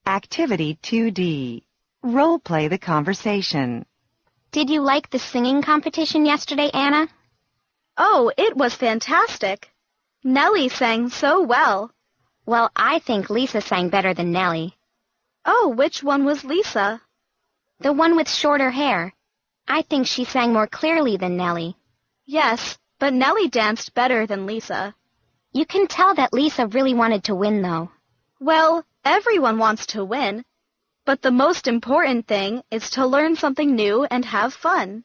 Activity 2D. Role play the conversation. Did you like the singing competition yesterday, Anna? Oh, it was fantastic. Nellie sang so well. Well, I think Lisa sang better than Nellie. Oh, which one was Lisa? The one with shorter hair. I think she sang more clearly than Nellie. Yes, but Nellie danced better than Lisa. You can tell that Lisa really wanted to win, though. Well, everyone wants to win. But the most important thing is to learn something new and have fun.